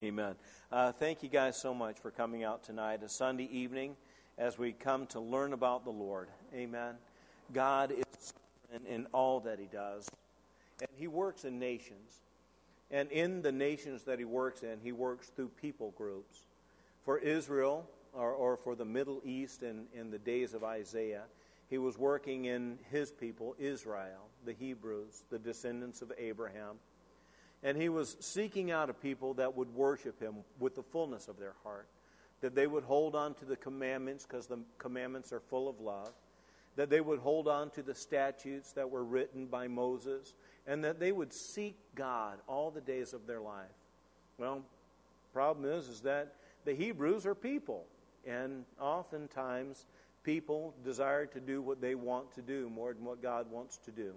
Amen. Thank you guys so much for coming out tonight, a Sunday evening, as we come to learn about the Lord. Amen. God is sovereign in all that He does, and He works in nations. And in the nations that He works in, He works through people groups. For Israel, or for the Middle East in the days of Isaiah, He was working in His people, Israel, the Hebrews, the descendants of Abraham. And He was seeking out a people that would worship Him with the fullness of their heart, that they would hold on to the commandments because the commandments are full of love, that they would hold on to the statutes that were written by Moses, and that they would seek God all the days of their life. Well, problem is that the Hebrews are people, and oftentimes people desire to do what they want to do more than what God wants to do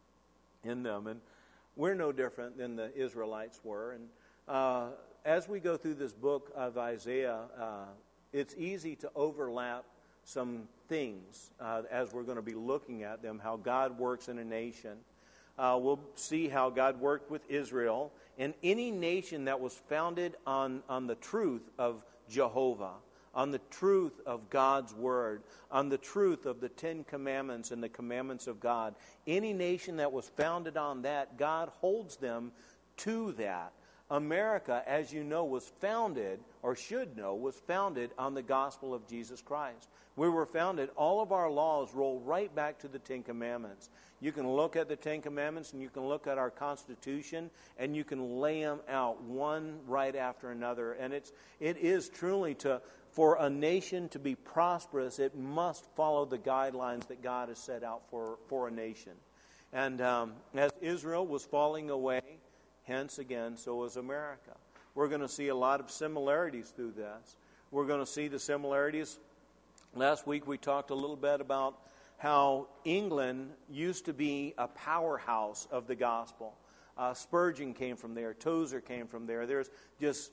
in them. And we're no different than the Israelites were. And as we go through this book of Isaiah, it's easy to overlap some things as we're going to be looking at them, how God works in a nation. We'll see how God worked with Israel and any nation that was founded on the truth of Jehovah, on the truth of God's Word, on the truth of the Ten Commandments and the commandments of God. Any nation that was founded on that, God holds them to that. America, as you know, was founded, or should know, was founded on the gospel of Jesus Christ. We were founded, all of our laws roll right back to the Ten Commandments. You can look at the Ten Commandments and you can look at our Constitution and you can lay them out one right after another. And it is truly for a nation to be prosperous, it must follow the guidelines that God has set out for a nation. And as Israel was falling away, hence again, so was America. We're going to see a lot of similarities through this. We're going to see the similarities. Last week we talked a little bit about how England used to be a powerhouse of the gospel. Spurgeon came from there. Tozer came from there. There's just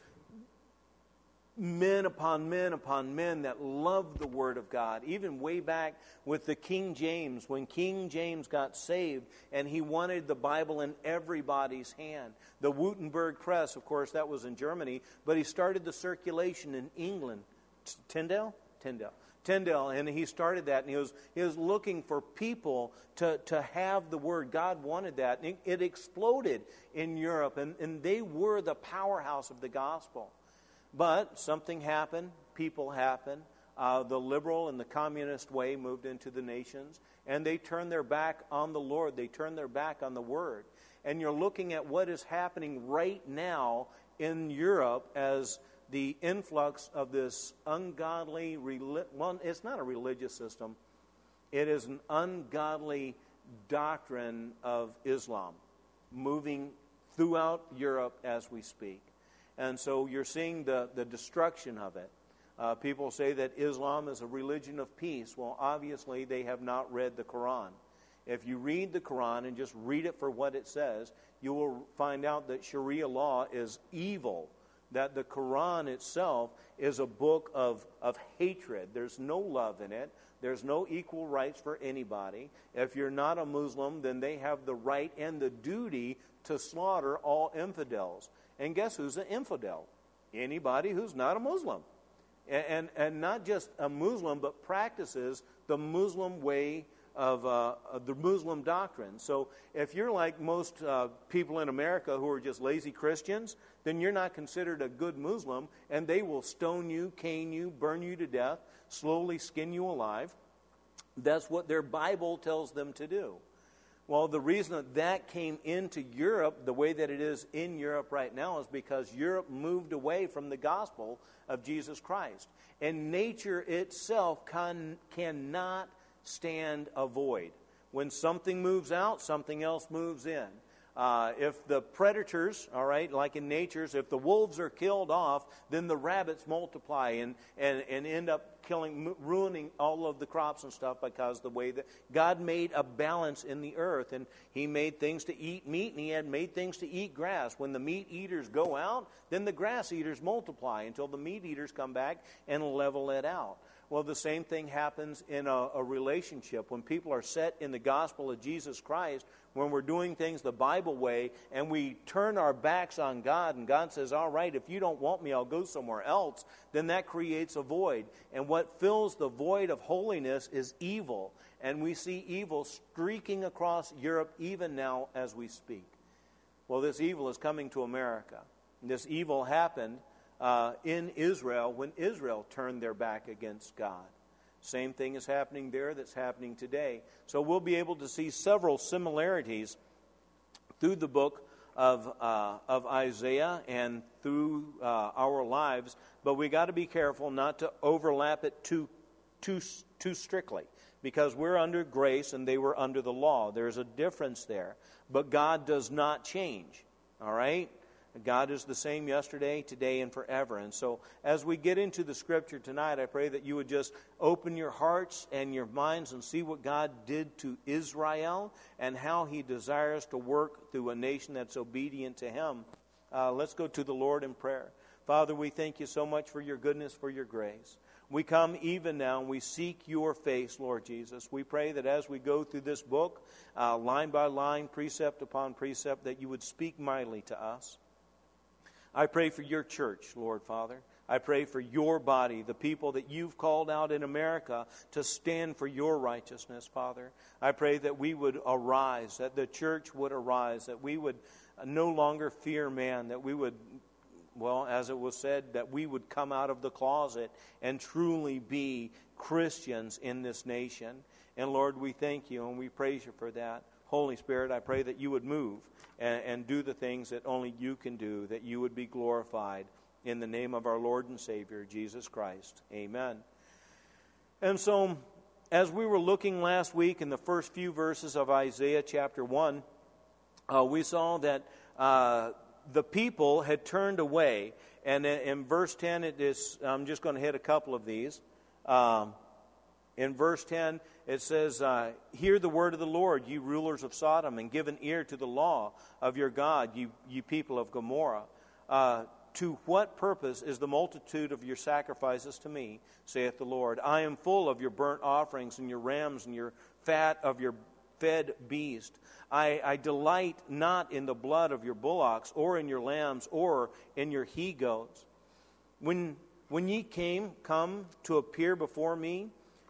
men upon men upon men that loved the Word of God. Even way back with the King James, when King James got saved and he wanted the Bible in everybody's hand. The Wittenberg Press, of course, that was in Germany, but he started the circulation in England. Tyndale, and he started that, and he was looking for people to have the Word. God wanted that, and it exploded in Europe, and they were the powerhouse of the gospel. But something happened, people happened. The liberal and the communist way moved into the nations, and they turned their back on the Lord. They turned their back on the Word. And you're looking at what is happening right now in Europe as the influx of this ungodly, well, it's not a religious system. It is an ungodly doctrine of Islam moving throughout Europe as we speak. And so you're seeing the destruction of it. People say that Islam is a religion of peace. Well, obviously they have not read the Quran. If you read the Quran and just read it for what it says, you will find out that Sharia law is evil, that the Quran itself is a book of hatred. There's no love in it. There's no equal rights for anybody. If you're not a Muslim, then they have the right and the duty to slaughter all infidels. And guess who's an infidel? Anybody who's not a Muslim. And not just a Muslim, but practices the Muslim way of the Muslim doctrine. So if you're like most people in America who are just lazy Christians, then you're not considered a good Muslim, and they will stone you, cane you, burn you to death, slowly skin you alive. That's what their Bible tells them to do. Well, the reason that came into Europe the way that it is in Europe right now is because Europe moved away from the gospel of Jesus Christ. And nature itself cannot stand a void. When something moves out, something else moves in. If the predators, all right, like in nature, if the wolves are killed off, then the rabbits multiply and end up ruining all of the crops and stuff, because the way that God made a balance in the earth, and He made things to eat meat and He had made things to eat grass. When the meat eaters go out, then the grass eaters multiply until the meat eaters come back and level it out. Well, the same thing happens in a relationship. When people are set in the gospel of Jesus Christ, when we're doing things the Bible way, and we turn our backs on God, and God says, all right, if you don't want me, I'll go somewhere else, then that creates a void. And what fills the void of holiness is evil. And we see evil streaking across Europe even now as we speak. Well, this evil is coming to America. This evil happened in Israel when Israel turned their back against God. Same thing is happening there that's happening today. So we'll be able to see several similarities through the book of Isaiah and through our lives, but we got to be careful not to overlap it too strictly, because we're under grace and they were under the law. There's a difference there, but God does not change. All right? God is the same yesterday, today, and forever. And so as we get into the Scripture tonight, I pray that you would just open your hearts and your minds and see what God did to Israel and how He desires to work through a nation that's obedient to Him. Let's go to the Lord in prayer. Father, we thank you so much for your goodness, for your grace. We come even now and we seek your face, Lord Jesus. We pray that as we go through this book, line by line, precept upon precept, that you would speak mightily to us. I pray for your church, Lord Father. I pray for your body, the people that you've called out in America to stand for your righteousness, Father. I pray that we would arise, that the church would arise, that we would no longer fear man, that we would, well, as it was said, that we would come out of the closet and truly be Christians in this nation. And Lord, we thank you and we praise you for that. Holy Spirit, I pray that you would move and do the things that only you can do, that you would be glorified in the name of our Lord and Savior, Jesus Christ. Amen. And so, as we were looking last week in the first few verses of Isaiah chapter 1, we saw that the people had turned away. And in verse 10, I'm just going to hit a couple of these. In verse 10, it says, hear the word of the Lord, you rulers of Sodom, and give an ear to the law of your God, you people of Gomorrah. To what purpose is the multitude of your sacrifices to me, saith the Lord? I am full of your burnt offerings and your rams and your fat of your fed beast. I delight not in the blood of your bullocks or in your lambs or in your he-goats. When ye come to appear before me,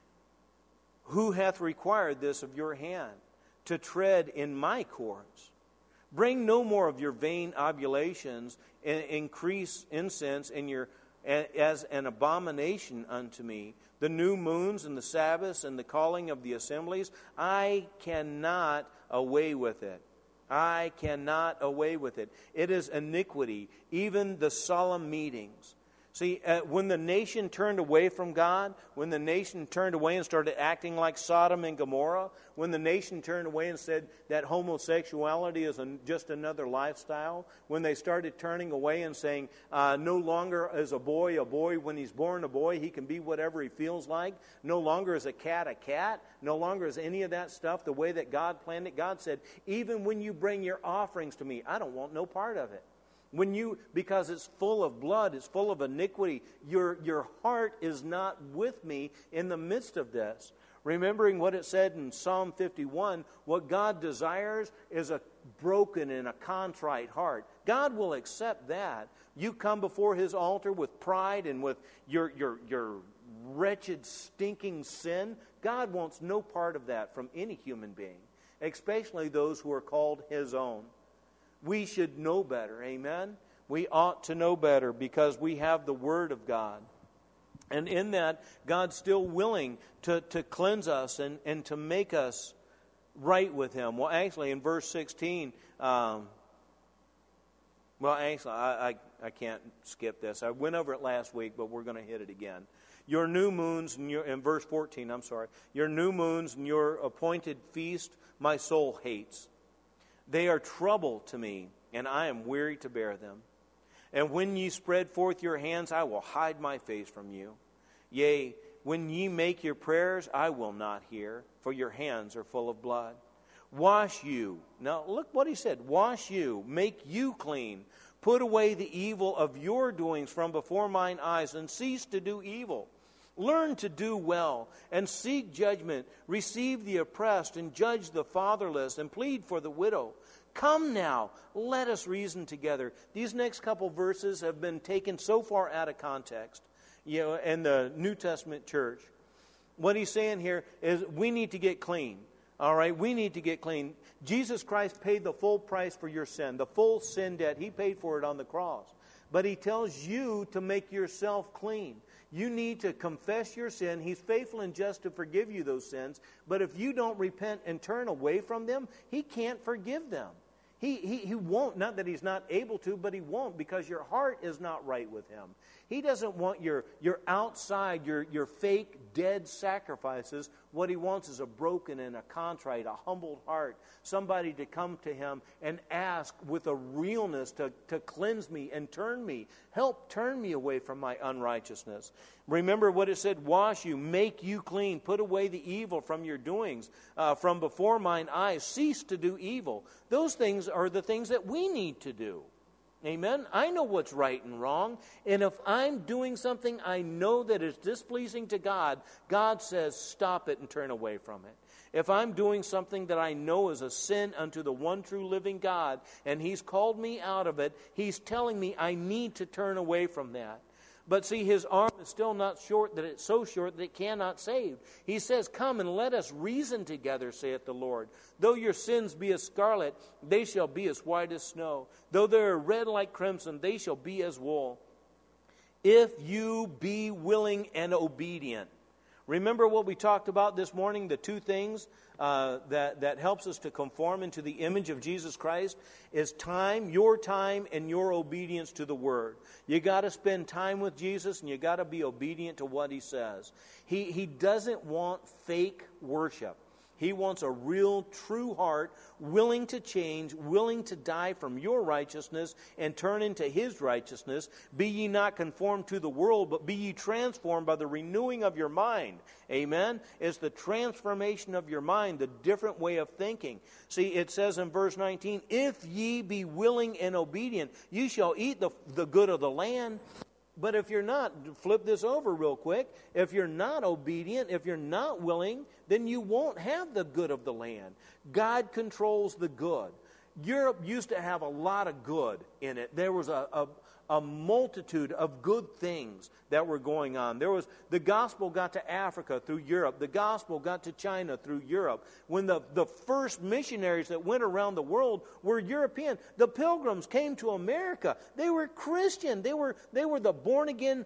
who hath required this of your hand, to tread in my courts? Bring no more of your vain oblations, and increase incense in your as an abomination unto me. The new moons and the Sabbaths and the calling of the assemblies, I cannot away with it. I cannot away with it. It is iniquity, even the solemn meetings. See, when the nation turned away from God, when the nation turned away and started acting like Sodom and Gomorrah, when the nation turned away and said that homosexuality is just another lifestyle, when they started turning away and saying no longer is a boy, when he's born a boy, he can be whatever he feels like, no longer is a cat, no longer is any of that stuff the way that God planned it. God said, even when you bring your offerings to me, I don't want no part of it. Because it's full of blood, it's full of iniquity, your heart is not with me in the midst of this. Remembering what it said in Psalm 51, what God desires is a broken and a contrite heart. God will accept that. You come before His altar with pride and with your wretched, stinking sin. God wants no part of that from any human being, especially those who are called His own. We should know better, amen? We ought to know better because we have the Word of God. And in that, God's still willing to cleanse us and to make us right with Him. Well, actually, in verse 16, I can't skip this. I went over it last week, but we're going to hit it again. Your new moons, in verse 14, your new moons and your appointed feast, my soul hates. They are trouble to me, and I am weary to bear them. And when ye spread forth your hands, I will hide my face from you. Yea, when ye make your prayers, I will not hear, for your hands are full of blood. Wash you. Now, look what he said. Wash you, make you clean. Put away the evil of your doings from before mine eyes, and cease to do evil. Learn to do well and seek judgment. Receive the oppressed and judge the fatherless and plead for the widow. Come now, let us reason together. These next couple verses have been taken so far out of context, in the New Testament church. What he's saying here is we need to get clean. All right, we need to get clean. Jesus Christ paid the full price for your sin, the full sin debt. He paid for it on the cross. But he tells you to make yourself clean. You need to confess your sin. He's faithful and just to forgive you those sins. But if you don't repent and turn away from them, He can't forgive them. He won't, not that He's not able to, but He won't, because your heart is not right with Him. He doesn't want your outside, your fake, dead sacrifices. What He wants is a broken and a contrite, a humbled heart. Somebody to come to Him and ask with a realness to cleanse me and turn me. Help turn me away from my unrighteousness. Remember what it said, wash you, make you clean, put away the evil from your doings, from before mine eyes, cease to do evil. Those things are the things that we need to do. Amen? I know what's right and wrong, and if I'm doing something I know that is displeasing to God, God says stop it and turn away from it. If I'm doing something that I know is a sin unto the one true living God, and He's called me out of it, He's telling me I need to turn away from that. But see, His arm is still not short, that it's so short that it cannot save. He says, come and let us reason together, saith the Lord. Though your sins be as scarlet, they shall be as white as snow. Though they are red like crimson, they shall be as wool. If you be willing and obedient. Remember what we talked about this morning, the two things that helps us to conform into the image of Jesus Christ is time, and your obedience to the Word. You got to spend time with Jesus, and you got to be obedient to what He says. He doesn't want fake worship. He wants a real, true heart, willing to change, willing to die from your righteousness and turn into His righteousness. Be ye not conformed to the world, but be ye transformed by the renewing of your mind. Amen? It's the transformation of your mind, the different way of thinking. See, it says in verse 19, if ye be willing and obedient, you shall eat the good of the land. But if you're not, flip this over real quick, if you're not obedient, if you're not willing, then you won't have the good of the land. God controls the good. Europe used to have a lot of good in it. There was a multitude of good things that were going on. The gospel got to Africa through Europe. The gospel got to China through Europe. When the first missionaries that went around the world were European, the pilgrims came to America. They were Christian. They were the born-again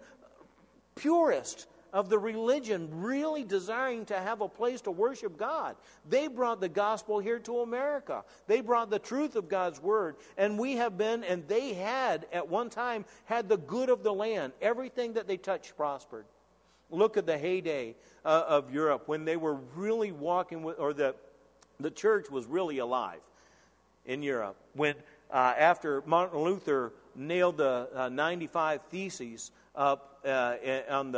purists of the religion, really desiring to have a place to worship God. They brought the gospel here to America. They brought the truth of God's Word. And we have been, and they had, at one time, had the good of the land. Everything that they touched prospered. Look at the heyday of Europe, when they were really walking with, or the church was really alive in Europe. When, after Martin Luther nailed the 95 Theses up in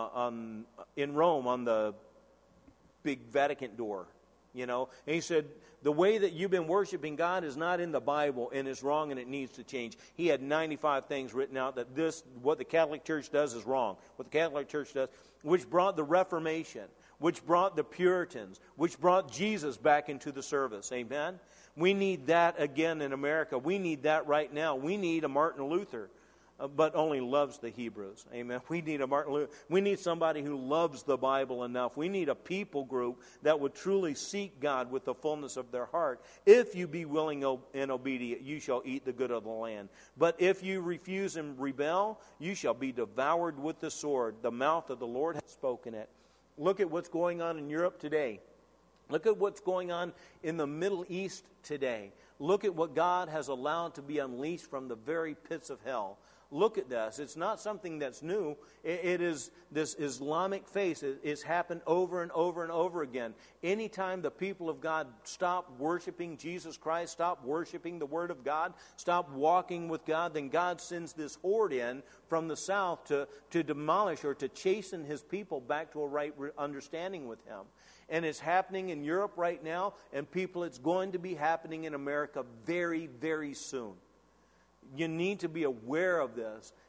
Rome on the big Vatican door, and he said, the way that you've been worshiping God is not in the Bible, and it's wrong, and it needs to change. He had 95 things written out that what the Catholic Church does is wrong. What the Catholic Church does, which brought the Reformation, which brought the Puritans, which brought Jesus back into the service. Amen? We need that again in America. We need that right now. We need a Martin Luther, but only loves the Hebrews. Amen. We need a Martin Luther. We need somebody who loves the Bible enough. We need a people group that would truly seek God with the fullness of their heart. If you be willing and obedient, you shall eat the good of the land. But if you refuse and rebel, you shall be devoured with the sword. The mouth of the Lord has spoken it. Look at what's going on in Europe today. Look at what's going on in the Middle East today. Look at what God has allowed to be unleashed from the very pits of hell. Look at this. It's not something that's new. It is this Islamic faith. It's happened over and over and over again. Anytime the people of God stop worshiping Jesus Christ, stop worshiping the Word of God, stop walking with God, then God sends this horde in from the south to demolish or to chasten His people back to a right understanding with Him. And it's happening in Europe right now, and people, it's going to be happening in America very, very soon. You need to be aware of this.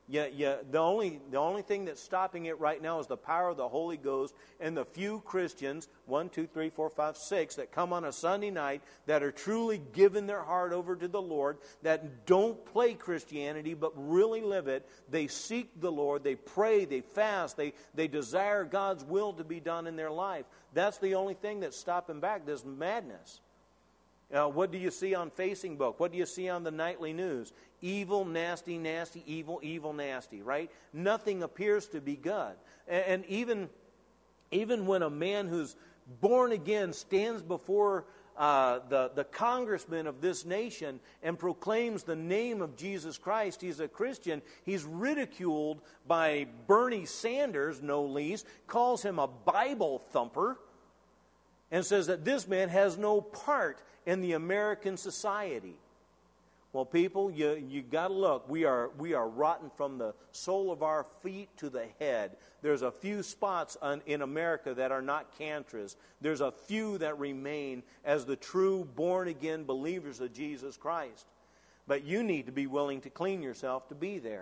The only thing that's stopping it right now is the power of the Holy Ghost and the few Christians, 1, 2, 3, 4, 5, 6, that come on a Sunday night that are truly giving their heart over to the Lord, that don't play Christianity but really live it. They seek the Lord, they pray, they fast, they desire God's will to be done in their life. That's the only thing that's stopping back this madness. What do you see on Facebook? What do you see on the nightly news? Evil, nasty, nasty, evil, evil, nasty, right? Nothing appears to be good. And even when a man who's born again stands before the congressman of this nation and proclaims the name of Jesus Christ, he's a Christian, he's ridiculed by Bernie Sanders, no least, calls him a Bible thumper, and says that this man has no part in the American society. Well, people, you got to look. We are rotten from the sole of our feet to the head. There's a few spots in America that are not cancerous. There's a few that remain as the true born-again believers of Jesus Christ. But you need to be willing to clean yourself to be there.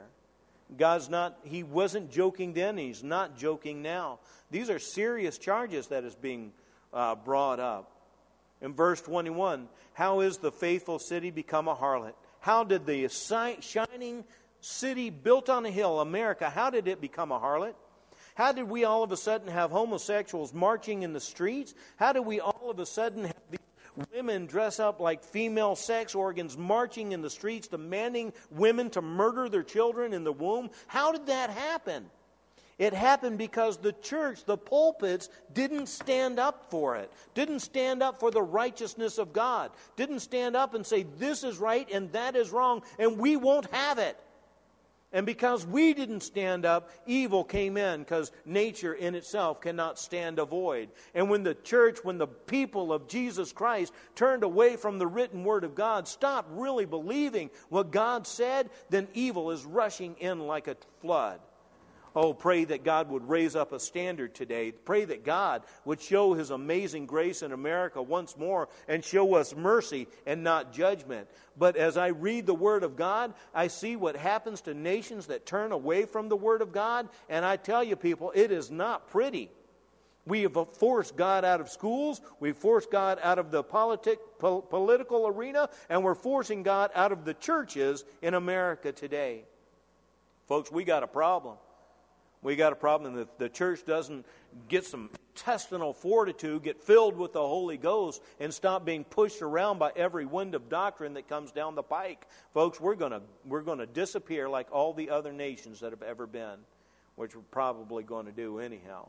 He wasn't joking then, He's not joking now. These are serious charges that is being brought up. In verse 21, how is the faithful city become a harlot? How did the shining city built on a hill, America, how did it become a harlot? How did we all of a sudden have homosexuals marching in the streets? How did we all of a sudden have these women dress up like female sex organs marching in the streets, demanding women to murder their children in the womb? How did that happen? It happened because the church, the pulpits, didn't stand up for it. Didn't stand up for the righteousness of God. Didn't stand up and say, this is right and that is wrong, and we won't have it. And because we didn't stand up, evil came in, because nature in itself cannot stand a void. And when the church, when the people of Jesus Christ turned away from the written word of God, stopped really believing what God said, then evil is rushing in like a flood. Oh, pray that God would raise up a standard today. Pray that God would show His amazing grace in America once more and show us mercy and not judgment. But as I read the Word of God, I see what happens to nations that turn away from the Word of God. And I tell you, people, it is not pretty. We have forced God out of schools. We've forced God out of the political arena. And we're forcing God out of the churches in America today. Folks, we got a problem. We got a problem that the church doesn't get some intestinal fortitude, get filled with the Holy Ghost, and stop being pushed around by every wind of doctrine that comes down the pike. Folks, we're gonna disappear like all the other nations that have ever been, which we're probably going to do anyhow.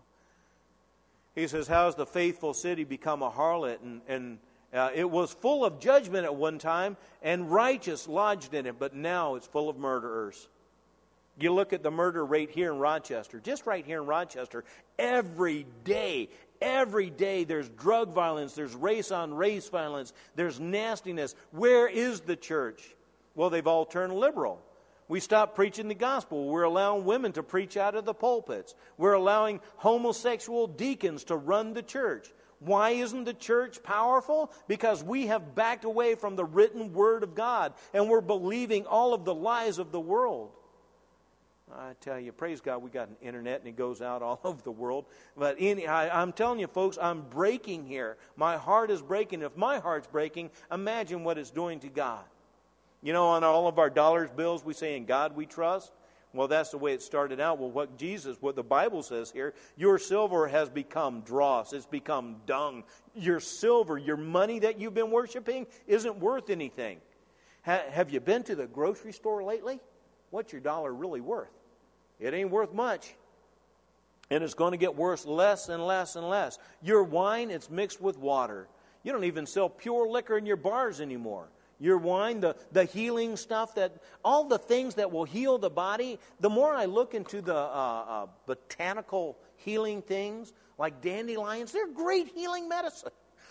He says, how has the faithful city become a harlot? And it was full of judgment at one time, and righteous lodged in it, but now it's full of murderers. You look at the murder rate here in Rochester, just right here in Rochester, every day there's drug violence, there's race-on-race violence, there's nastiness. Where is the church? Well, they've all turned liberal. We stopped preaching the gospel. We're allowing women to preach out of the pulpits. We're allowing homosexual deacons to run the church. Why isn't the church powerful? Because we have backed away from the written word of God, and we're believing all of the lies of the world. I tell you, praise God, we got an internet and it goes out all over the world. But I'm telling you, folks, I'm breaking here. My heart is breaking. If my heart's breaking, imagine what it's doing to God. You know, on all of our dollars bills, we say, in God we trust. Well, that's the way it started out. Well, what the Bible says here, your silver has become dross. It's become dung. Your silver, your money that you've been worshiping isn't worth anything. Have you been to the grocery store lately? What's your dollar really worth? It ain't worth much. And it's going to get worse less and less and less. Your wine, it's mixed with water. You don't even sell pure liquor in your bars anymore. Your wine, the healing stuff, all the things that will heal the body. The more I look into the botanical healing things, like dandelions, they're great healing medicine.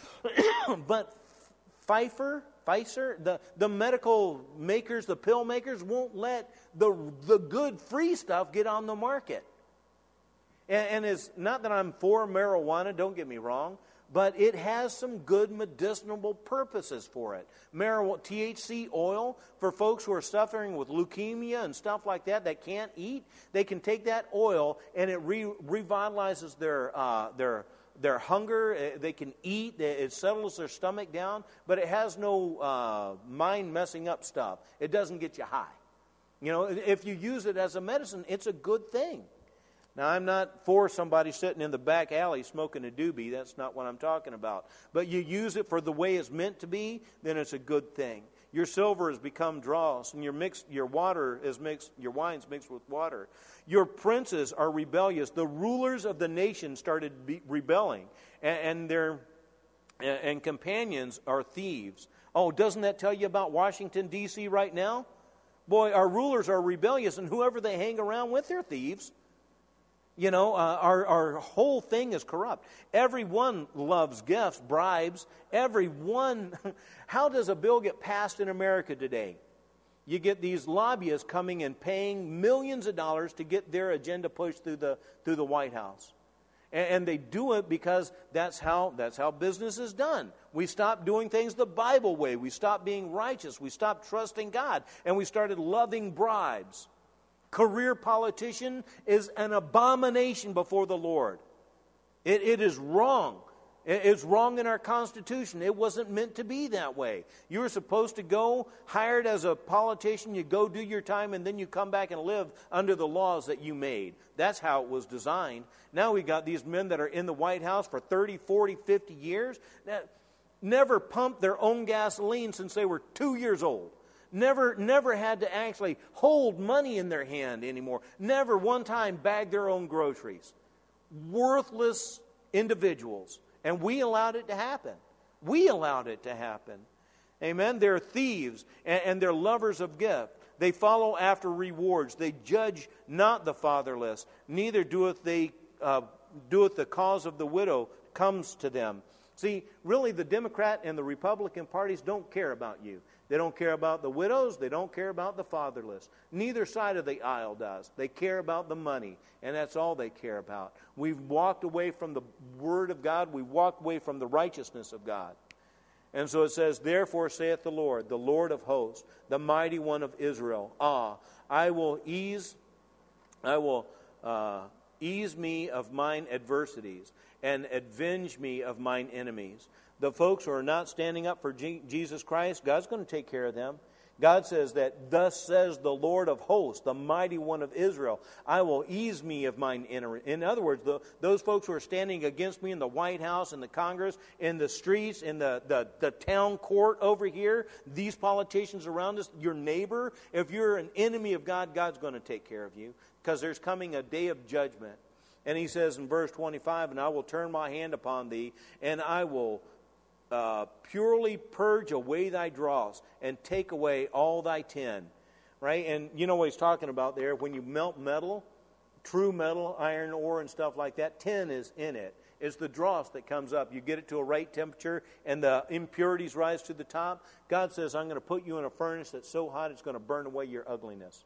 But Pfizer, the medical makers, the pill makers, won't let the good free stuff get on the market. And it's not that I'm for marijuana, don't get me wrong, but it has some good medicinal purposes for it. Marijuana, THC oil, for folks who are suffering with leukemia and stuff like that can't eat, they can take that oil and it revitalizes their hunger. They can eat. It settles their stomach down, but it has no mind-messing up stuff. It doesn't get you high. You know, if you use it as a medicine, it's a good thing. Now, I'm not for somebody sitting in the back alley smoking a doobie. That's not what I'm talking about. But you use it for the way it's meant to be, then it's a good thing. Your silver has become dross, and your wine's mixed with water. Your princes are rebellious. The rulers of the nation started rebelling, and their companions are thieves. Oh, doesn't that tell you about Washington, D.C. right now? Boy, our rulers are rebellious, and whoever they hang around with, they're thieves. You know, our whole thing is corrupt. Everyone loves gifts, bribes. Everyone. How does a bill get passed in America today? You get these lobbyists coming and paying millions of dollars to get their agenda pushed through the White House. And they do it because that's how business is done. We stopped doing things the Bible way. We stopped being righteous. We stopped trusting God. And we started loving bribes. Career politician is an abomination before the Lord. It is wrong. It's wrong in our Constitution. It wasn't meant to be that way. You were supposed to go hired as a politician, you go do your time, and then you come back and live under the laws that you made. That's how it was designed. Now we got these men that are in the White House for 30, 40, 50 years. Never pumped their own gasoline since they were 2 years old. Never had to actually hold money in their hand anymore. Never one time bagged their own groceries. Worthless individuals. And we allowed it to happen. We allowed it to happen. Amen? They're thieves and they're lovers of gift. They follow after rewards. They judge not the fatherless. Neither doeth the cause of the widow comes to them. See, really the Democrat and the Republican parties don't care about you. They don't care about the widows. They don't care about the fatherless. Neither side of the aisle does. They care about the money, and that's all they care about. We've walked away from the Word of God. We walked away from the righteousness of God. And so it says, therefore saith the Lord of hosts, the mighty one of Israel, I will ease me of mine adversities and avenge me of mine enemies. The folks who are not standing up for Jesus Christ, God's going to take care of them. God says that, thus says the Lord of hosts, the mighty one of Israel, I will ease me of mine enemies. In other words, those folks who are standing against me in the White House, in the Congress, in the streets, in the town court over here, these politicians around us, your neighbor, if you're an enemy of God, God's going to take care of you because there's coming a day of judgment. And he says in verse 25, and I will turn my hand upon thee, and I will purely purge away thy dross and take away all thy tin. Right? And you know what he's talking about there. When you melt metal, true metal, iron ore and stuff like that, tin is in it. It's the dross that comes up. You get it to a right temperature and the impurities rise to the top. God says, I'm going to put you in a furnace that's so hot it's going to burn away your ugliness.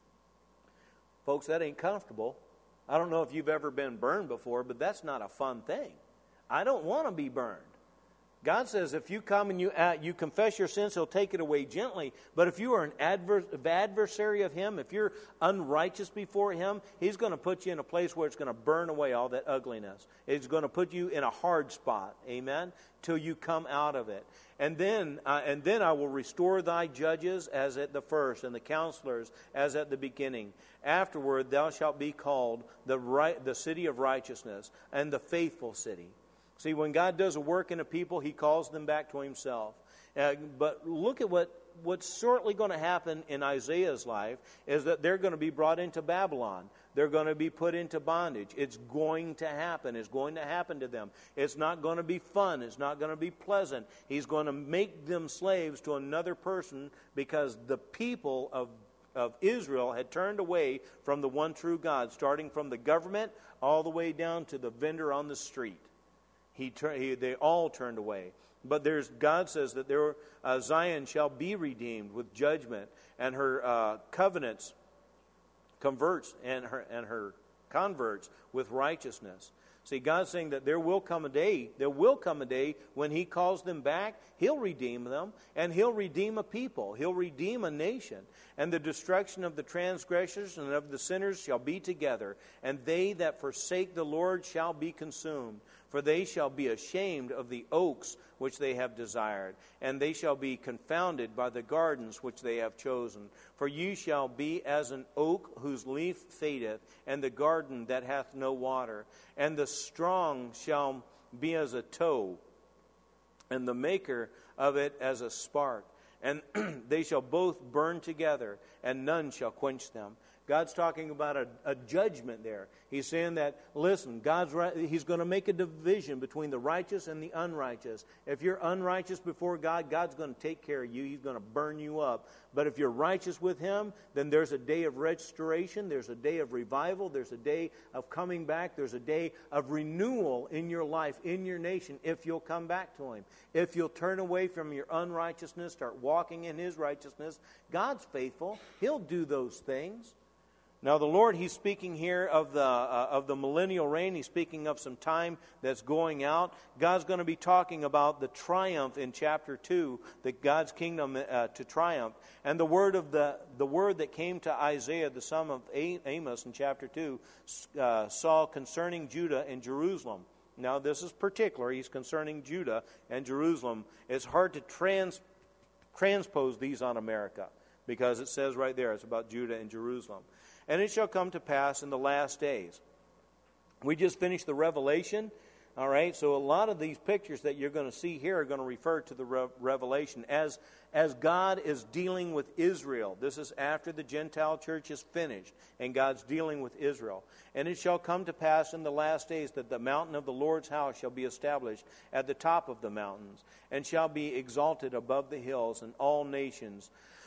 Folks, that ain't comfortable. I don't know if you've ever been burned before, but that's not a fun thing. I don't want to be burned. God says if you come and you confess your sins, He'll take it away gently. But if you are an adversary of Him, if you're unrighteous before Him, He's going to put you in a place where it's going to burn away all that ugliness. It's going to put you in a hard spot, amen, till you come out of it. And then I will restore thy judges as at the first, and the counselors as at the beginning. Afterward thou shalt be called the city of righteousness and the faithful city. See, when God does a work in a people, He calls them back to Himself. But look at what's shortly going to happen in Isaiah's life is that they're going to be brought into Babylon. They're going to be put into bondage. It's going to happen. It's going to happen to them. It's not going to be fun. It's not going to be pleasant. He's going to make them slaves to another person because the people of Israel had turned away from the one true God, starting from the government all the way down to the vendor on the street. They all turned away. But God says that Zion shall be redeemed with judgment, and her converts with righteousness. See, God's saying that there will come a day when He calls them back, He'll redeem them, and He'll redeem a people. He'll redeem a nation. And the destruction of the transgressors and of the sinners shall be together, and they that forsake the Lord shall be consumed. For they shall be ashamed of the oaks which they have desired, and they shall be confounded by the gardens which they have chosen. For ye shall be as an oak whose leaf fadeth, and the garden that hath no water. And the strong shall be as a tow, and the maker of it as a spark. And they shall both burn together, and none shall quench them. God's talking about a judgment there. He's saying that, listen, He's going to make a division between the righteous and the unrighteous. If you're unrighteous before God, God's going to take care of you. He's going to burn you up. But if you're righteous with Him, then there's a day of restoration. There's a day of revival. There's a day of coming back. There's a day of renewal in your life, in your nation, if you'll come back to Him. If you'll turn away from your unrighteousness, start walking in His righteousness, God's faithful. He'll do those things. Now the Lord, He's speaking here of the millennial reign. He's speaking of some time that's going out. God's going to be talking about the triumph in chapter 2, that God's kingdom to triumph. And the word that came to Isaiah, the son of Amos, in chapter 2, saw concerning Judah and Jerusalem. Now this is particular. He's concerning Judah and Jerusalem. It's hard to transpose these on America, because it says right there it's about Judah and Jerusalem. And it shall come to pass in the last days. We just finished the Revelation. All right, so a lot of these pictures that you're going to see here are going to refer to the Revelation as God is dealing with Israel. This is after the Gentile church is finished, and God's dealing with Israel. And it shall come to pass in the last days that the mountain of the Lord's house shall be established at the top of the mountains, and shall be exalted above the hills, and all nations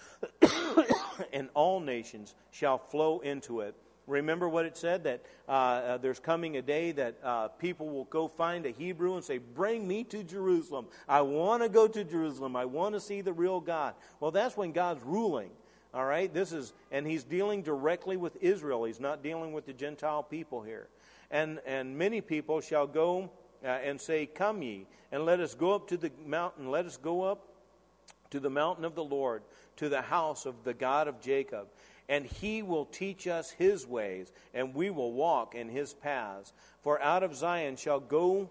and all nations shall flow into it. Remember what it said, that there's coming a day that people will go find a Hebrew and say, bring me to Jerusalem. I want to go to Jerusalem. I want to see the real God. Well, that's when God's ruling. All right, and He's dealing directly with Israel. He's not dealing with the Gentile people here. And many people shall go and say, come ye, and let us go up to the mountain. Let us go up to the mountain of the Lord, to the house of the God of Jacob. And He will teach us His ways, and we will walk in His paths. For out of Zion shall go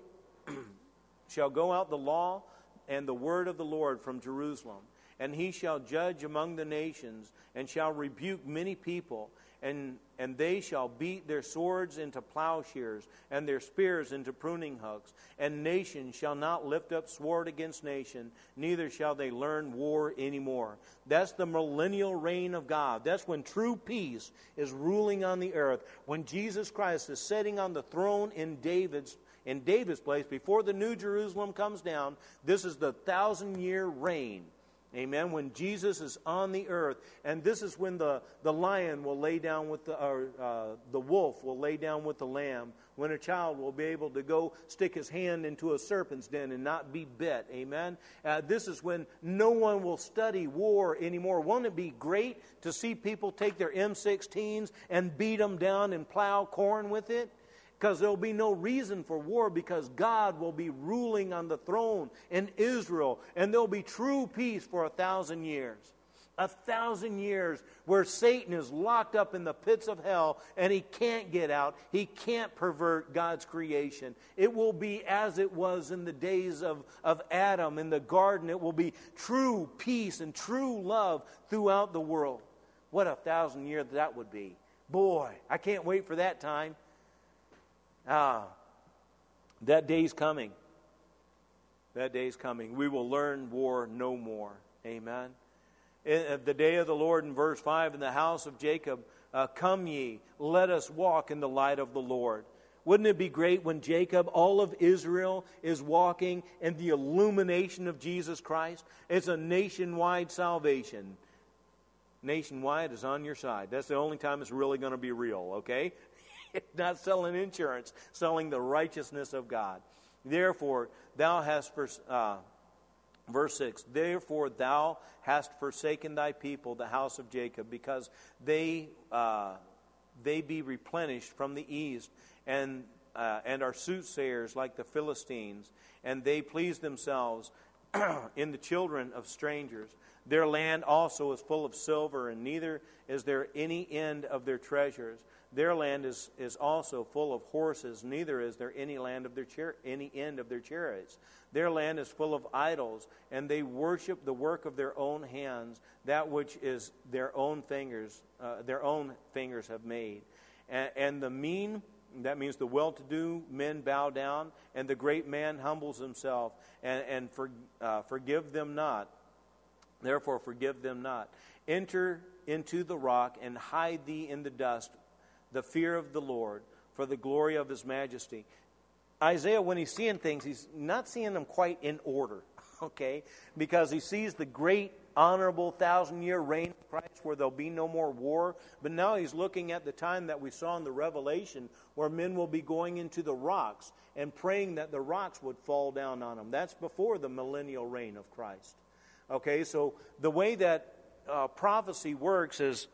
out the law and the word of the Lord from Jerusalem. And He shall judge among the nations, and shall rebuke many people. And they shall beat their swords into plowshares, and their spears into pruning hooks. And nation shall not lift up sword against nation, neither shall they learn war anymore. That's the millennial reign of God. That's when true peace is ruling on the earth. When Jesus Christ is sitting on the throne in David's place, before the New Jerusalem comes down, this is the 1,000-year reign. Amen. When Jesus is on the earth, and this is when the lion will lay down with the wolf will lay down with the lamb. When a child will be able to go stick his hand into a serpent's den and not be bit. Amen. This is when no one will study war anymore. Won't it be great to see people take their M16s and beat them down and plow corn with it? Because there will be no reason for war, because God will be ruling on the throne in Israel. And there will be true peace for 1,000 years. 1,000 years where Satan is locked up in the pits of hell and he can't get out. He can't pervert God's creation. It will be as it was in the days of Adam in the garden. It will be true peace and true love throughout the world. What 1,000 years that would be. Boy, I can't wait for that time. That day's coming. That day's coming. We will learn war no more. Amen. In the day of the Lord, in verse 5, in the house of Jacob, come ye, let us walk in the light of the Lord. Wouldn't it be great when Jacob, all of Israel, is walking in the illumination of Jesus Christ? It's a nationwide salvation. Nationwide is on your side. That's the only time it's really going to be real, okay? Not selling insurance, selling the righteousness of God. Therefore, thou hast, verse 6, therefore thou hast forsaken thy people, the house of Jacob, because they be replenished from the east, and and are soothsayers like the Philistines, and they please themselves in the children of strangers. Their land also is full of silver, and neither is there any end of their treasures. Their land is also full of horses, neither is there any end of their chariots. Their land is full of idols, and they worship the work of their own hands, that which is their own fingers have made. And the mean, that means the well-to-do men, bow down, and the great man humbles himself, and forgive them not. Therefore forgive them not. Enter into the rock, and hide thee in the dust, the fear of the Lord, for the glory of his majesty. Isaiah, when he's seeing things, he's not seeing them quite in order, okay? Because he sees the great, honorable 1,000-year reign of Christ where there'll be no more war. But now he's looking at the time that we saw in the Revelation where men will be going into the rocks and praying that the rocks would fall down on them. That's before the millennial reign of Christ. Okay, so the way that prophecy works is,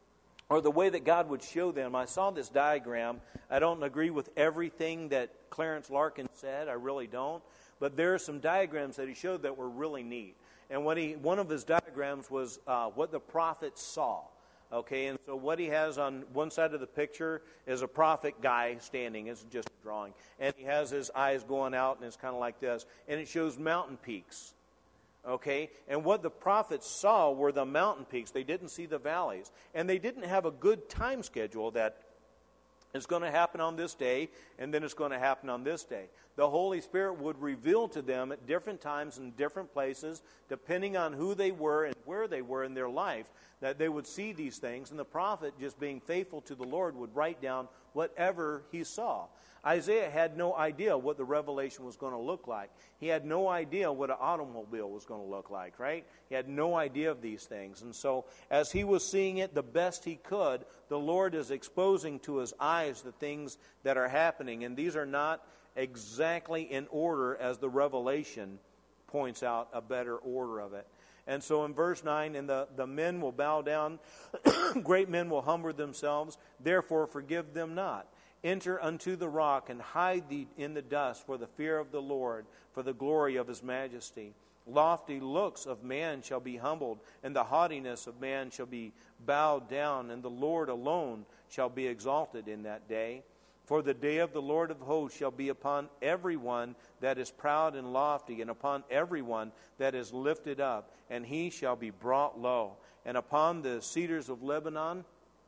or the way that God would show them. I saw this diagram. I don't agree with everything that Clarence Larkin said. I really don't. But there are some diagrams that he showed that were really neat. And one of his diagrams was what the prophet saw. Okay, and so what he has on one side of the picture is a prophet guy standing. It's just a drawing. And he has his eyes going out, and it's kind of like this. And it shows mountain peaks. Okay, and what the prophets saw were the mountain peaks. They didn't see the valleys. And they didn't have a good time schedule that it's going to happen on this day, and then it's going to happen on this day. The Holy Spirit would reveal to them at different times and different places, depending on who they were and where they were in their life, that they would see these things. And the prophet, just being faithful to the Lord, would write down whatever he saw. Isaiah had no idea what the revelation was going to look like. He had no idea what an automobile was going to look like, right? He had no idea of these things. And so as he was seeing it the best he could, the Lord is exposing to his eyes the things that are happening. And these are not exactly in order as the Revelation points out a better order of it. And so in verse 9, and the men will bow down, great men will humble themselves, therefore forgive them not. Enter unto the rock, and hide thee in the dust for the fear of the Lord, for the glory of his majesty. Lofty looks of man shall be humbled, and the haughtiness of man shall be bowed down, and the Lord alone shall be exalted in that day. For the day of the Lord of hosts shall be upon everyone that is proud and lofty, and upon everyone that is lifted up, and he shall be brought low. And upon the cedars of Lebanon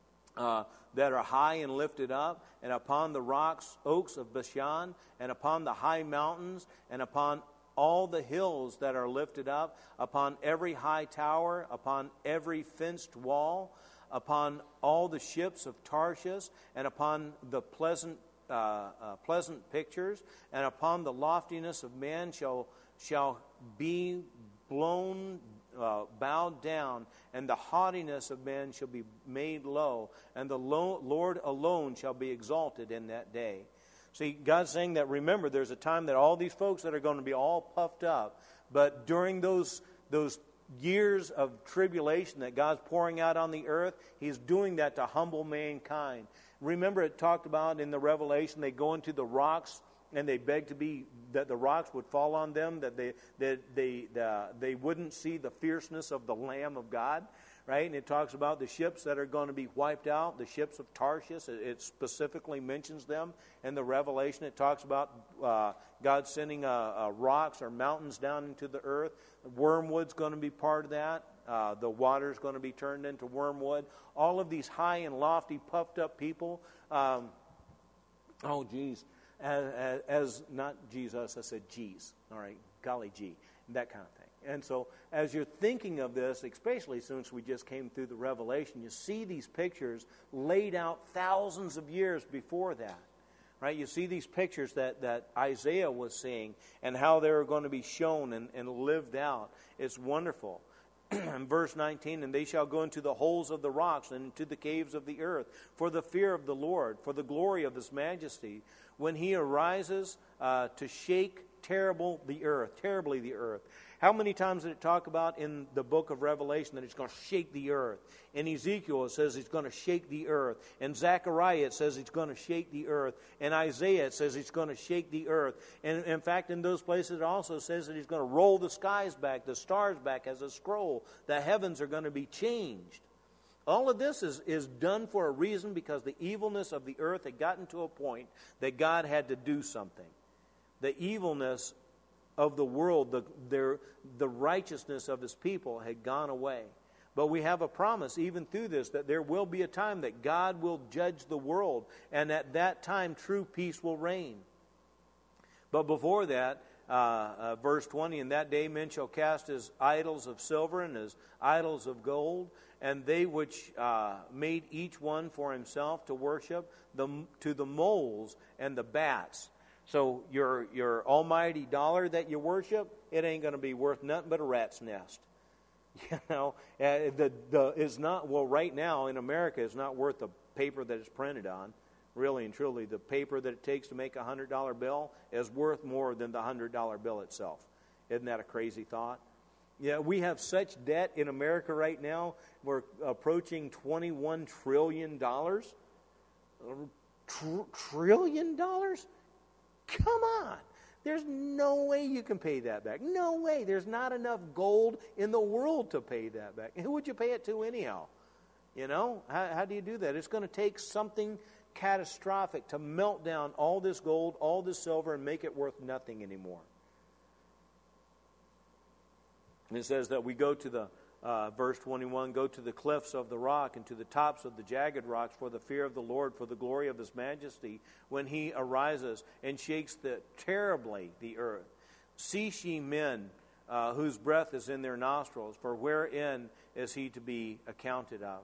that are high and lifted up, and upon the oaks of Bashan, and upon the high mountains, and upon all the hills that are lifted up, upon every high tower, upon every fenced wall, upon all the ships of Tarshish, and upon the pleasant pictures, and upon the loftiness of man shall be blown, bowed down, and the haughtiness of men shall be made low, and the Lord alone shall be exalted in that day. See, God's saying that, remember, there's a time that all these folks that are going to be all puffed up, but during those years of tribulation that God's pouring out on the earth, He's doing that to humble mankind. Remember, it talked about in the Revelation, they go into the rocks and they beg that the rocks would fall on them, that they wouldn't see the fierceness of the Lamb of God, right? And it talks about the ships that are going to be wiped out, the ships of Tarshish. It specifically mentions them in the Revelation. It talks about God sending rocks or mountains down into the earth. Wormwood's going to be part of that. The water's going to be turned into wormwood. All of these high and lofty, puffed up people. As not Jesus, I said geez. All right, golly gee, that kind of thing. And so as you're thinking of this, especially since we just came through the Revelation, you see these pictures laid out thousands of years before that. Right? You see these pictures that Isaiah was seeing and how they were going to be shown and lived out. It's wonderful. In verse 19, and they shall go into the holes of the rocks and into the caves of the earth for the fear of the Lord, for the glory of His majesty, when He arises to shake terribly the earth. How many times did it talk about in the book of Revelation that it's going to shake the earth? In Ezekiel it says it's going to shake the earth. In Zechariah it says it's going to shake the earth. In Isaiah it says it's going to shake the earth. And in fact, in those places it also says that he's going to roll the skies back, the stars back as a scroll. The heavens are going to be changed. All of this is done for a reason, because the evilness of the earth had gotten to a point that God had to do something. The evilness of the world, the righteousness of his people had gone away. But we have a promise even through this that there will be a time that God will judge the world, and at that time true peace will reign. But before that, verse 20, in that day men shall cast his idols of silver and his idols of gold, and they which made each one for himself to worship to the moles and the bats. So your almighty dollar that you worship, it ain't going to be worth nothing but a rat's nest. You know, it's not, well, right now in America, it's not worth the paper that it's printed on. Really and truly, the paper that it takes to make a $100 bill is worth more than the $100 bill itself. Isn't that a crazy thought? Yeah, we have such debt in America right now. We're approaching $21 trillion. Trillion dollars? Come on. There's no way you can pay that back. No way. There's not enough gold in the world to pay that back. And who would you pay it to anyhow? You know, how do you do that? It's going to take something catastrophic to melt down all this gold, all this silver, and make it worth nothing anymore. And it says that we go to the, verse 21, go to the cliffs of the rock and to the tops of the jagged rocks for the fear of the Lord, for the glory of his majesty, when he arises and shakes terribly the earth. Cease ye men, whose breath is in their nostrils, for wherein is he to be accounted of?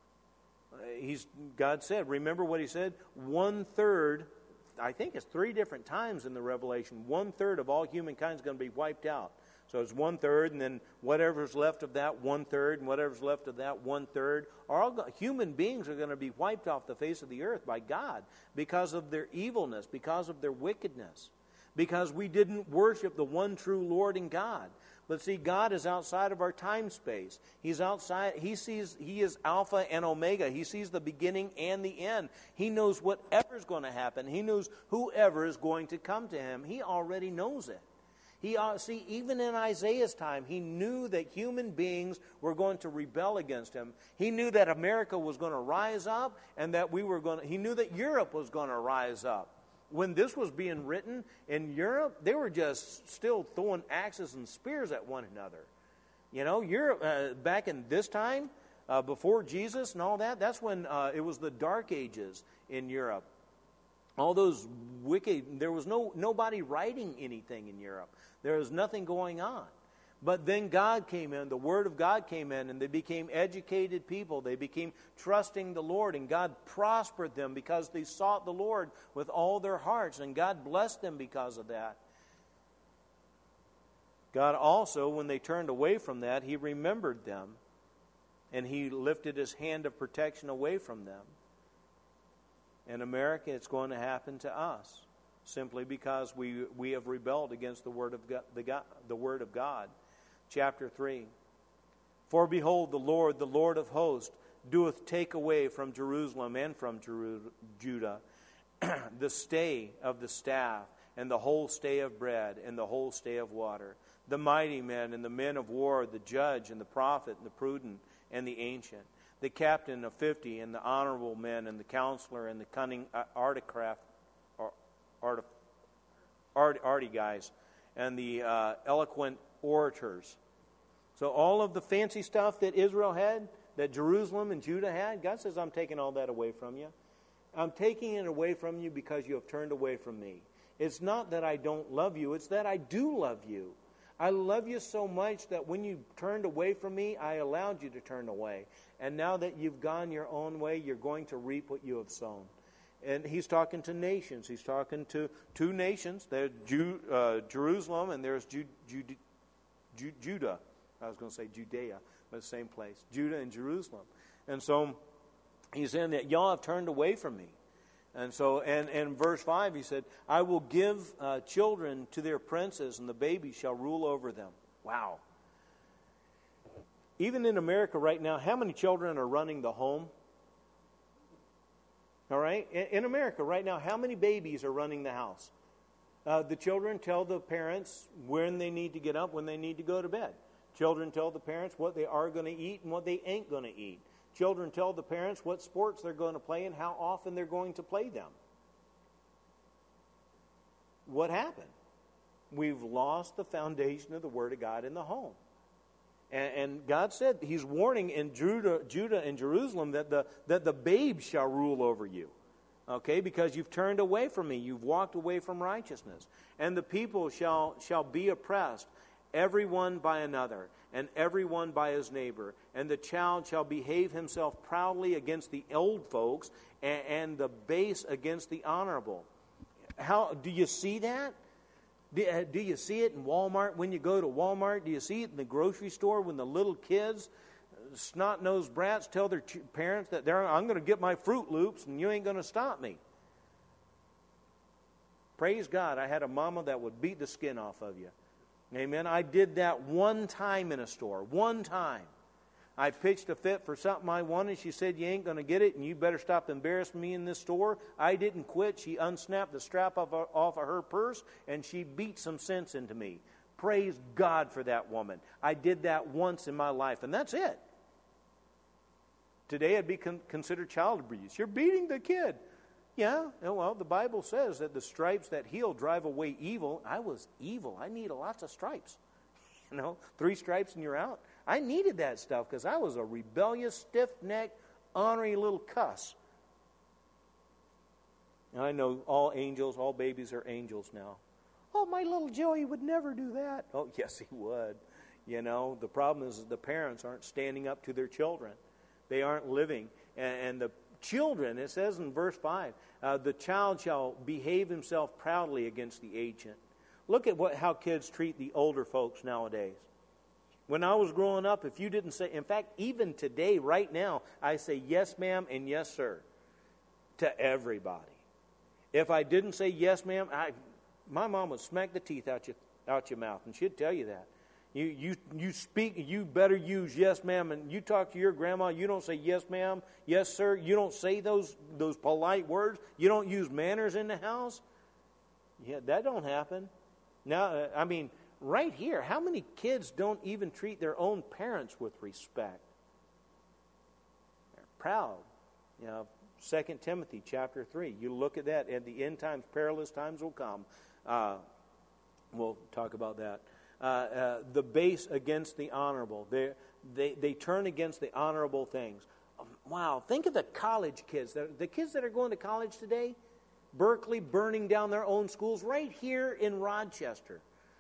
God said, remember what he said? 1/3, I think it's 3 different times in the Revelation, 1/3 of all humankind is going to be wiped out. So it's 1/3, and then whatever's left of that 1/3, and whatever's left of that 1/3. Human beings are going to be wiped off the face of the earth by God because of their evilness, because of their wickedness, because we didn't worship the one true Lord and God. But see, God is outside of our time space. He's outside. He is Alpha and Omega. He sees the beginning and the end. He knows whatever's going to happen. He knows whoever is going to come to him. He already knows it. See, even in Isaiah's time, he knew that human beings were going to rebel against him. He knew that America was going to rise up, and that he knew that Europe was going to rise up. When this was being written in Europe, they were just still throwing axes and spears at one another. You know, Europe, back in this time, before Jesus and all that, that's when it was the Dark Ages in Europe. All those wicked, there was nobody writing anything in Europe. There was nothing going on. But then God came in, the Word of God came in, and they became educated people. They became trusting the Lord, and God prospered them because they sought the Lord with all their hearts, and God blessed them because of that. God also, when they turned away from that, he remembered them, and he lifted his hand of protection away from them. In America, it's going to happen to us simply because we have rebelled against the Word of God. Chapter 3. For behold, the Lord of hosts, doeth take away from Jerusalem and from Judah the stay of the staff, and the whole stay of bread, and the whole stay of water, the mighty men and the men of war, the judge and the prophet and the prudent and the ancient, the captain of 50 and the honorable men and the counselor and the cunning arty guys and the eloquent orators. So all of the fancy stuff that Israel had, that Jerusalem and Judah had, God says, I'm taking all that away from you. I'm taking it away from you because you have turned away from me. It's not that I don't love you, it's that I do love you. I love you so much that when you turned away from me, I allowed you to turn away. And now that you've gone your own way, you're going to reap what you have sown. And he's talking to nations. He's talking to 2 nations. There's Jerusalem and there's Judah. I was going to say Judea, but the same place. Judah and Jerusalem. And so he's saying that y'all have turned away from me. And so, and in verse 5 he said, I will give children to their princes, and the babies shall rule over them. Wow. Even in America right now, how many children are running the home? All right? In America right now, how many babies are running the house? The children tell the parents when they need to get up, when they need to go to bed. Children tell the parents what they are going to eat and what they ain't going to eat. Children tell the parents what sports they're going to play and how often they're going to play them. What happened? We've lost the foundation of the Word of God in the home. And God said, He's warning in Judah and Jerusalem that the babes shall rule over you. Okay, because you've turned away from me. You've walked away from righteousness. And the people shall be oppressed, everyone by another, and everyone by his neighbor. And the child shall behave himself proudly against the old folks, and the base against the honorable. How do you see that? Do you see it in Walmart when you go to Walmart? Do you see it in the grocery store when the little kids, snot-nosed brats, tell their parents that I'm going to get my Fruit Loops and you ain't going to stop me? Praise God, I had a mama that would beat the skin off of you. Amen. I did that one time in a store. One time. I pitched a fit for something I wanted. She said, you ain't going to get it, and you better stop embarrassing me in this store. I didn't quit. She unsnapped the strap off of her purse, and she beat some sense into me. Praise God for that woman. I did that once in my life, and that's it. Today, it'd be considered child abuse. You're beating the kid. Yeah, well, the Bible says that the stripes that heal drive away evil. I was evil. I needed lots of stripes. 3 stripes and you're out. I needed that stuff because I was a rebellious, stiff-necked, ornery little cuss. And I know all babies are angels now. Oh, my little Joey would never do that. Oh, yes, he would. The problem is the parents aren't standing up to their children. They aren't living. And the children, it says in verse 5, the child shall behave himself proudly against the ancient. Look at how kids treat the older folks nowadays. When I was growing up, if you didn't say, in fact, even today, right now, I say yes, ma'am, and yes, sir, to everybody. If I didn't say yes, ma'am, my mom would smack the teeth out your mouth, and she'd tell you that. You speak, you better use yes, ma'am, and you talk to your grandma, you don't say yes, ma'am, yes, sir. You don't say those polite words. You don't use manners in the house. Yeah, that don't happen. Now, right here, how many kids don't even treat their own parents with respect? They're proud. 2 Timothy chapter 3. You look at that. At the end times, perilous times will come. We'll talk about that. The base against the honorable. They turn against the honorable things. Wow, think of the college kids. The kids that are going to college today. Berkeley burning down their own schools right here in Rochester.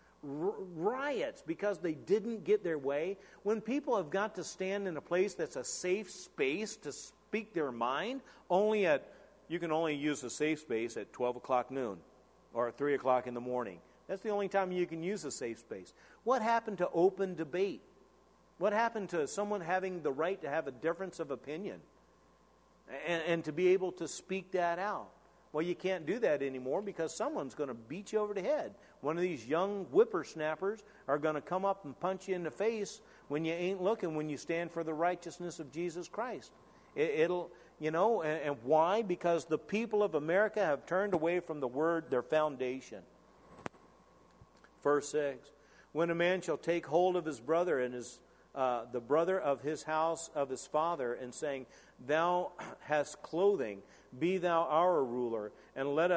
Riots because they didn't get their way. When people have got to stand in a place that's a safe space to speak their mind, you can only use a safe space at 12 o'clock noon or 3 o'clock in the morning. That's the only time you can use a safe space. What happened to open debate? What happened to someone having the right to have a difference of opinion and to be able to speak that out? Well, you can't do that anymore because someone's going to beat you over the head. One of these young whippersnappers are going to come up and punch you in the face when you ain't looking, when you stand for the righteousness of Jesus Christ. And why? Because the people of America have turned away from the Word, their foundation. Verse 6, when a man shall take hold of his brother and the brother of his house of his father, and saying, thou hast clothing, be thou our ruler, and let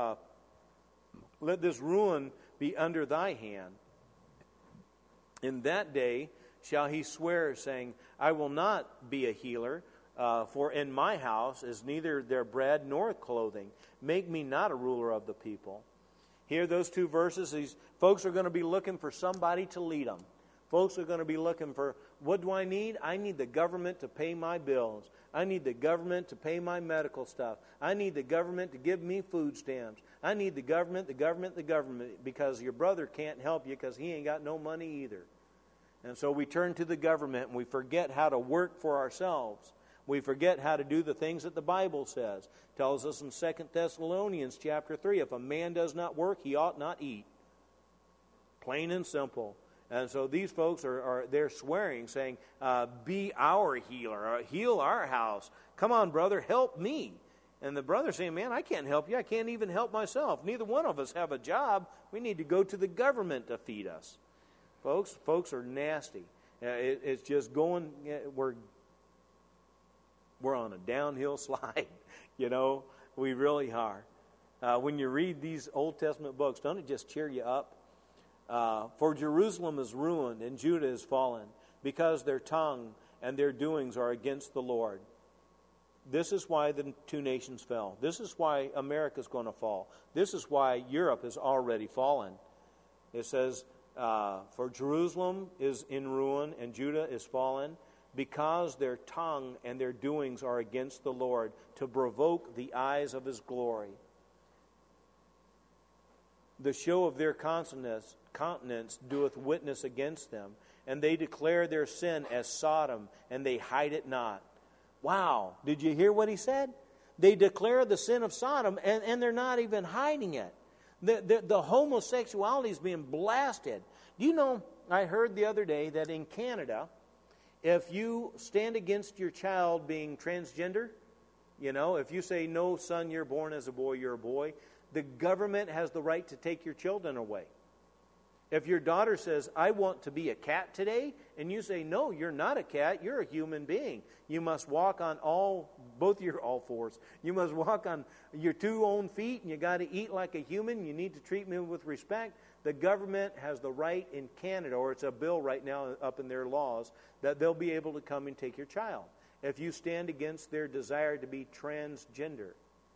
this ruin be under thy hand. In that day shall he swear, saying, I will not be a healer, for in my house is neither their bread nor clothing. Make me not a ruler of the people. Here, those 2 verses, these folks are going to be looking for somebody to lead them. Folks are going to be looking for, what do I need? I need the government to pay my bills. I need the government to pay my medical stuff. I need the government to give me food stamps. I need the government, because your brother can't help you because he ain't got no money either. And so we turn to the government and we forget how to work for ourselves. We forget how to do the things that the Bible says. It tells us in 2 Thessalonians chapter 3, if a man does not work, he ought not eat. Plain and simple. And so these folks they're swearing, saying, be our healer, heal our house. Come on, brother, help me. And the brother's saying, man, I can't help you. I can't even help myself. Neither one of us have a job. We need to go to the government to feed us. Folks are nasty. It's just going, we're on a downhill slide. We really are. When you read these Old Testament books, don't it just cheer you up? For Jerusalem is ruined and Judah is fallen, because their tongue and their doings are against the Lord. This is why the two nations fell. This is why America's going to fall. This is why Europe has already fallen. It says, for Jerusalem is in ruin and Judah is fallen, because their tongue and their doings are against the Lord, to provoke the eyes of His glory. The show of their countenance doeth witness against them, and they declare their sin as Sodom, and they hide it not. Wow, did you hear what he said? They declare the sin of Sodom, and they're not even hiding it. The homosexuality is being blasted. Do you know, I heard the other day that in Canada, if you stand against your child being transgender, if you say, no, son, you're born as a boy, you're a boy, the government has the right to take your children away. If your daughter says, I want to be a cat today, and you say, no, you're not a cat, you're a human being. You must walk on both your all fours. You must walk on your two own feet, and you got to eat like a human. You need to treat me with respect. The government has the right in Canada, or it's a bill right now up in their laws, that they'll be able to come and take your child if you stand against their desire to be transgender.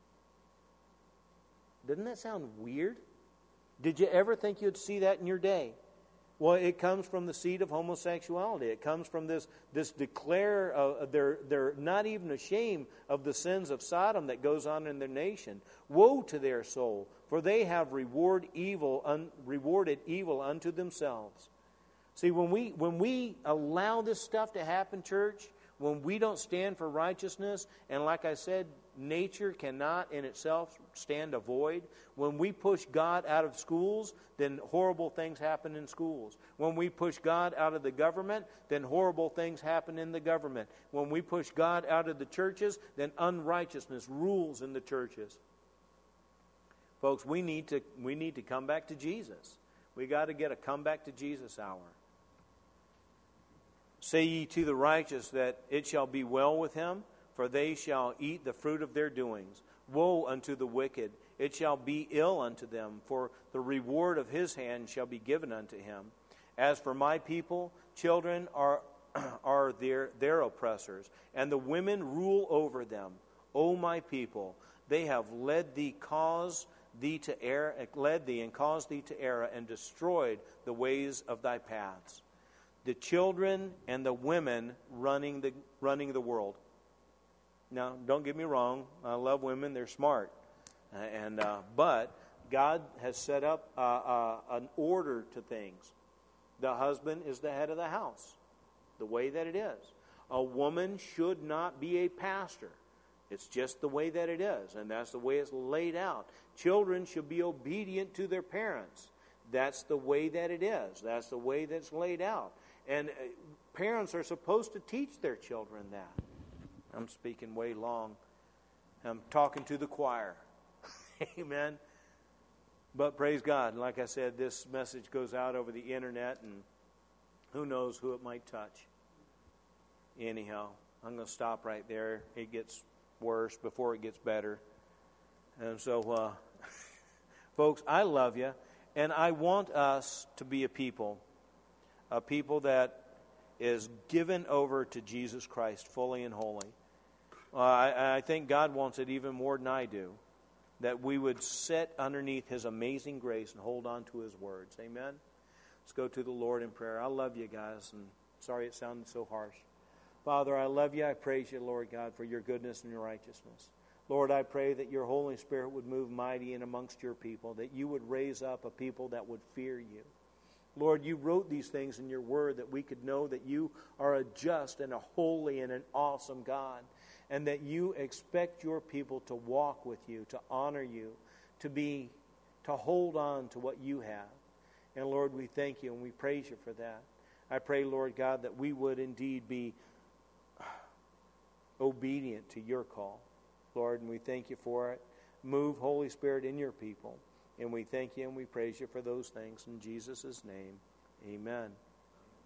Doesn't that sound weird? Did you ever think you'd see that in your day? Well, it comes from the seed of homosexuality. It comes from this declare, they're not even ashamed of the sins of Sodom that goes on in their nation. Woe to their soul, for they have rewarded evil unto themselves. See, when we allow this stuff to happen, church, when we don't stand for righteousness, and like I said, nature cannot in itself stand a void. When we push God out of schools, then horrible things happen in schools. When we push God out of the government, then horrible things happen in the government. When we push God out of the churches, then unrighteousness rules in the churches. Folks, we need to come back to Jesus. We got to get a come back to Jesus hour. Say ye to the righteous that it shall be well with him, for they shall eat the fruit of their doings. Woe unto the wicked, it shall be ill unto them, for the reward of his hand shall be given unto him. As for my people, children are their oppressors, and the women rule over them. O my people, they have led thee and caused thee to err, and destroyed the ways of thy paths. The children and the women running the world. Now, don't get me wrong. I love women; they're smart, but God has set up an order to things. The husband is the head of the house, the way that it is. A woman should not be a pastor. It's just the way that it is, and that's the way it's laid out. Children should be obedient to their parents. That's the way that it is. That's the way that's laid out. And parents are supposed to teach their children that. I'm speaking way long. I'm talking to the choir. Amen. But praise God. Like I said, this message goes out over the internet, and who knows who it might touch. Anyhow, I'm going to stop right there. It gets worse before it gets better. And so, folks, I love you, and I want us to be a people that is given over to Jesus Christ fully and wholly. I think God wants it even more than I do, that we would sit underneath His amazing grace and hold on to His words. Amen? Let's go to the Lord in prayer. I love you guys, and sorry it sounded so harsh. Father, I love you. I praise you, Lord God, for your goodness and your righteousness. Lord, I pray that your Holy Spirit would move mighty in amongst your people, that you would raise up a people that would fear you. Lord, you wrote these things in your word that we could know that you are a just and a holy and an awesome God, and that you expect your people to walk with you, to honor you, to hold on to what you have. And Lord, we thank you and we praise you for that. I pray, Lord God, that we would indeed be obedient to your call, Lord, and we thank you for it. Move, Holy Spirit, in your people. And we thank you and we praise you for those things. In Jesus' name, amen.